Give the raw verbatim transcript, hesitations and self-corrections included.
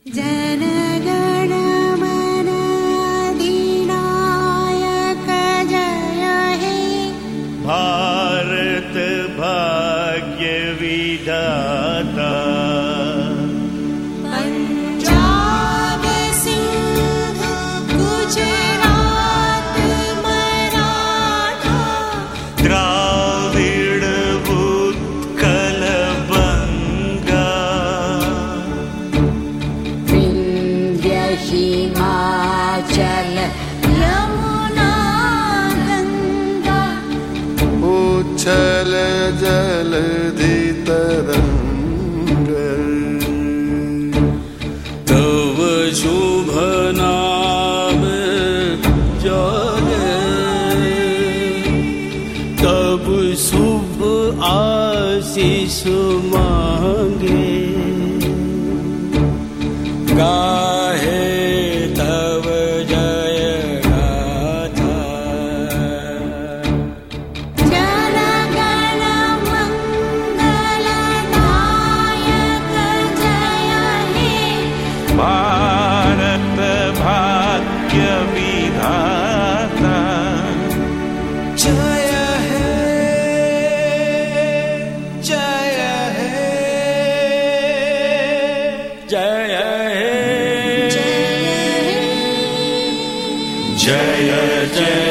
जनगण मन अधिनायक जय हे। भारत भाग्य विधाता। पंजाब सिंध गुजरात मराठा। द्राविड़ उत्कल बंगा। विंध्य हिमाचल यमुना गंगा। उच्छल जलधि तरंग। तव शुभ नाम जागे, तब शुभ आशीष मांगे। गाहे तव जय गाथा। जनगण मंगलदायक जय हे। भारत भाग्य विधाता। जय हे जय हे जय हे जय हे। जय जय